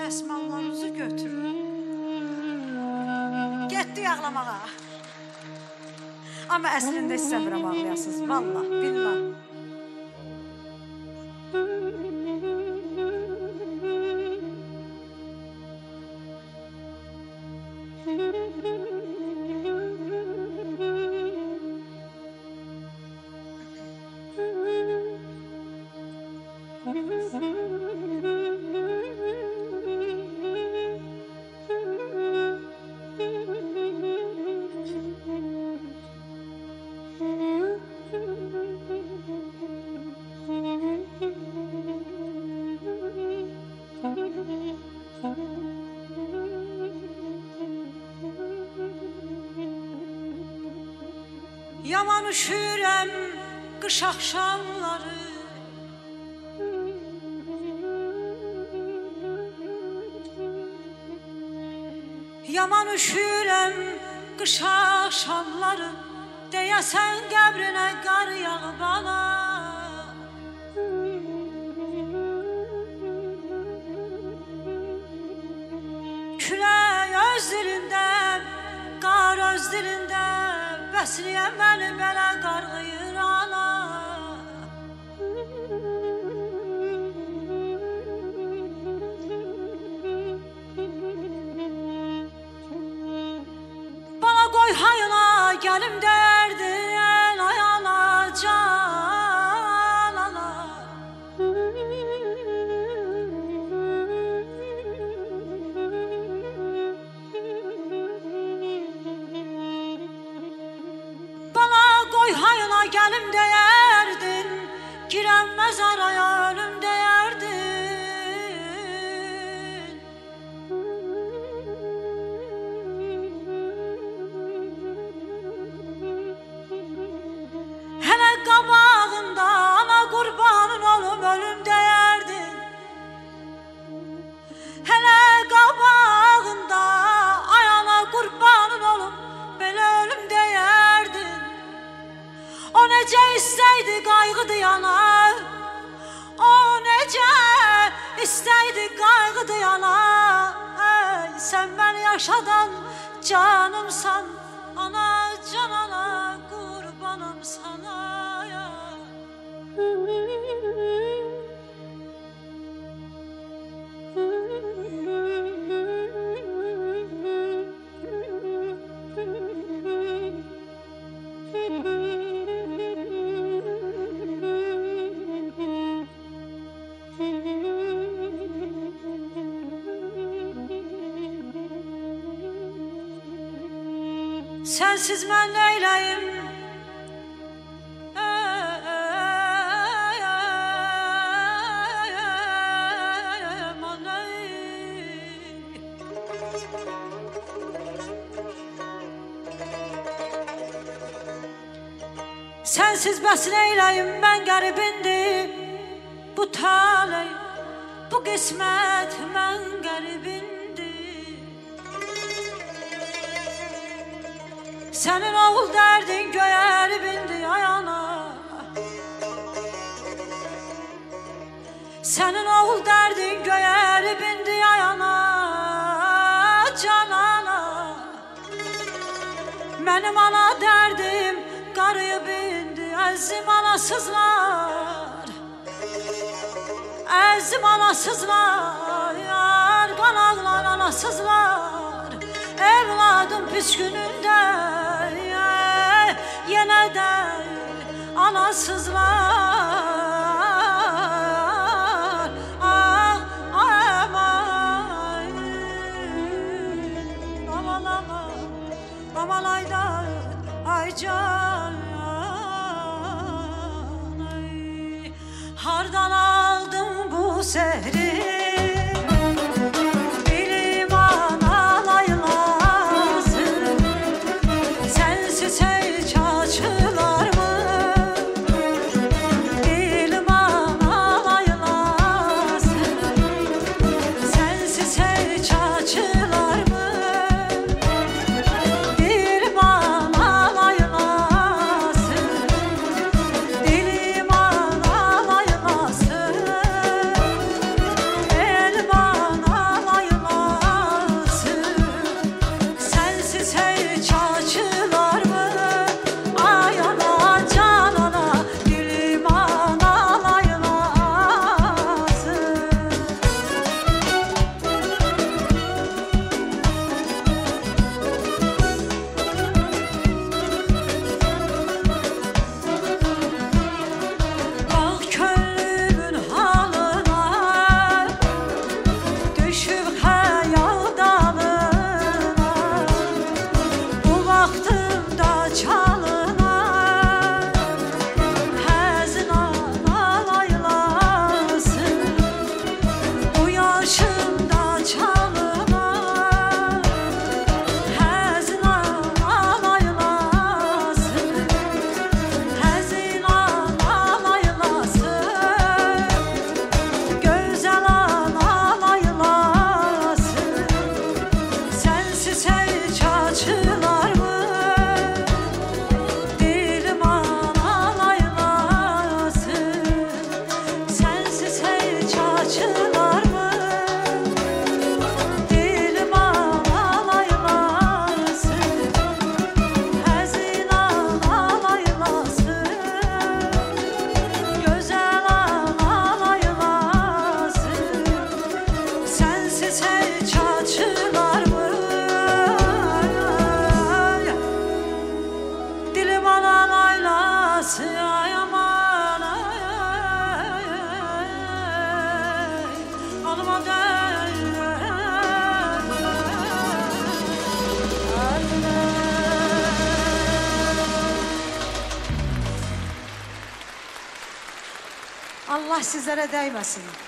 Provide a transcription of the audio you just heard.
dəsmallarınızı götürün. Getdik ağlamağa. Amma əslində istəmirəm ağlayasınız. Vallah, billah. Yaman üşürəm qış axşamları, yaman üşürəm qış axşamları, deyəsən qəbrinə qar yağıb ana. Külək öz dilində, qar öz dilində, bəsləyən məni belə qarğıyır ana. Bana qoy hayına gəlim dərdin ayana can ana. Bana qoy hayına gəlim deyərdin, girənməz araya ölüm deyərdin. Hələ qabağında ana qurbanın olum ölüm deyərdin. Hələ qabağında ay ana qurbanın olum belə ölüm deyərdin. O necə istəydi qayğıdı yana, o necə istəydi qayğıdı yana. Ey, sən məni yaşadan canımsan, ana can ana qurbanım sana ya. Sensiz mən neyləyim? Sensiz bəs neyləyim mən qəribindir bu taley, bu qismət mən qəribindir. Sənin oğul dərdin göyəribindir ay ana. Sənin oğul dərdin göyəribindir ay ana, can ana. Mənim ana dərdim qarıyıb indi, əzim anasızlar, əzim anasızlar, yar qanaqlar anasızlar. Evladım pis günündə yenə də anasızlar. Ah, aman, aman, aman, aman ayda, ay can. Hardan aldın bu sehri? Allah sizlere değmesin.